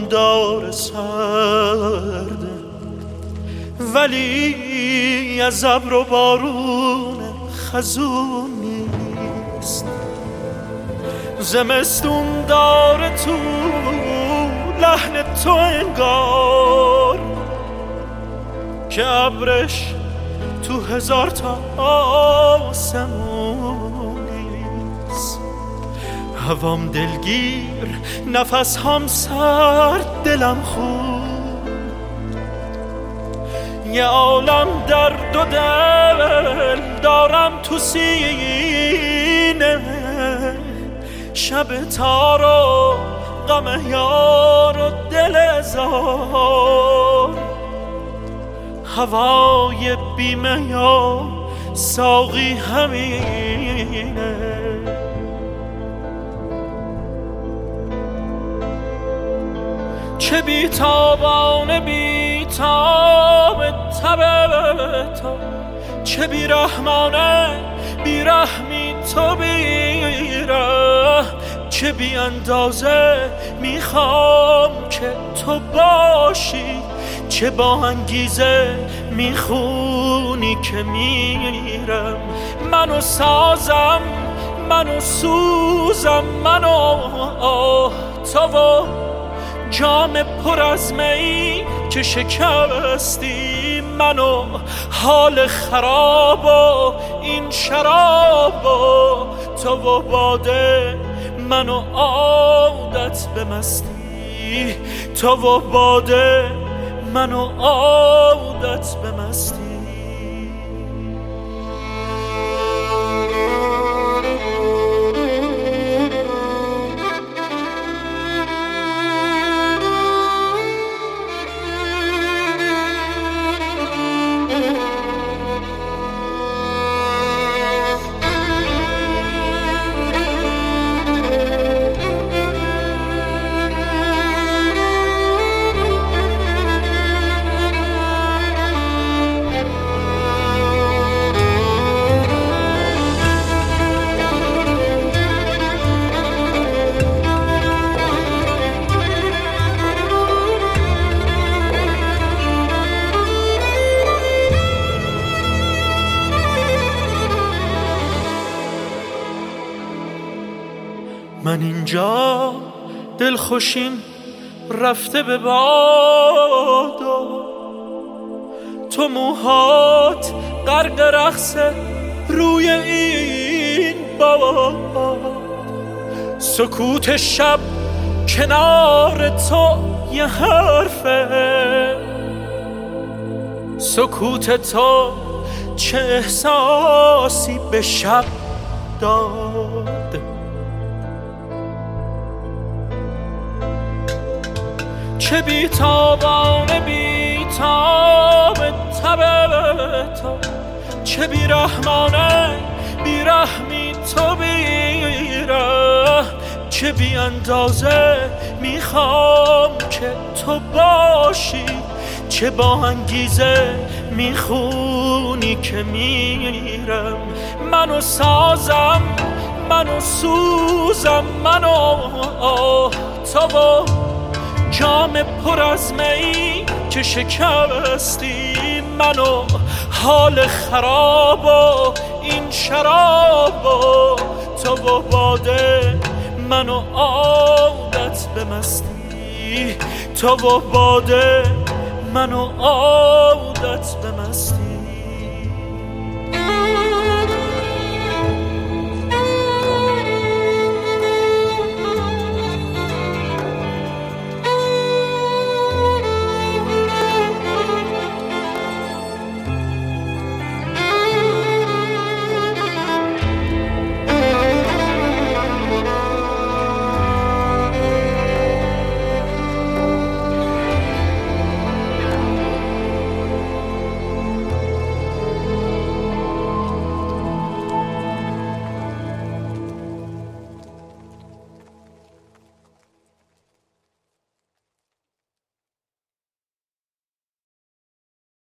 دار سرده، ولی از ابر و بارون خزون نیست. زمستون داره تو لحن تو انگار که ابرش تو هزار تا آسمون نیست. هوام دلگیر، نفس هم سرد، دلم خون، یه عالم درد و دل دارم تو سینه. شب تار و غم یار و دل زار، هوای بیمه یا ساقی همینه. چه بیتابانه بیتاب تب تو، چه بیرحمانه بیرحمی تو بیره. چه بی اندازه میخوام که تو باشی، چه با انگیزه میخونی که میرم. منو سازم، منو سوزم، منو تو و جام پر از می که شکستی. منو حال خراب و این شراب و تو و باده، منو عادت به مستی. تو و باده، منو عادت به مستی. من اینجا دلخوشیم رفته به باد، تو موهات غرق رقص روی این باد. سکوت شب کنار تو یه حرفه، سکوت تو چه احساسی به شب داد. چه بیتابانه بیتاب تب تو، چه بیرحمانه بیرحمی تو بیره. چه بی اندازه میخوام که تو باشی، چه با انگیزه میخونی که میرم. منو سازم، منو سوزم، منو تو و جام پر از می که شکستی. منو حال خراب و این شراب و تو و باده، منو عادت به مستی. تو و باده، منو عادت به مستی.